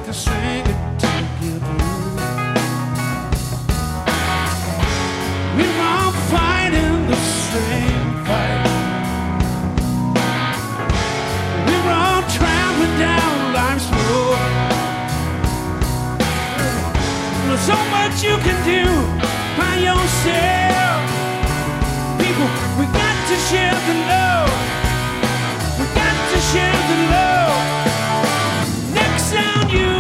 to sing it to you. We're all fighting the same fight. We're all traveling down life's road. There's so much you can do by yourself. People, we got to share the love.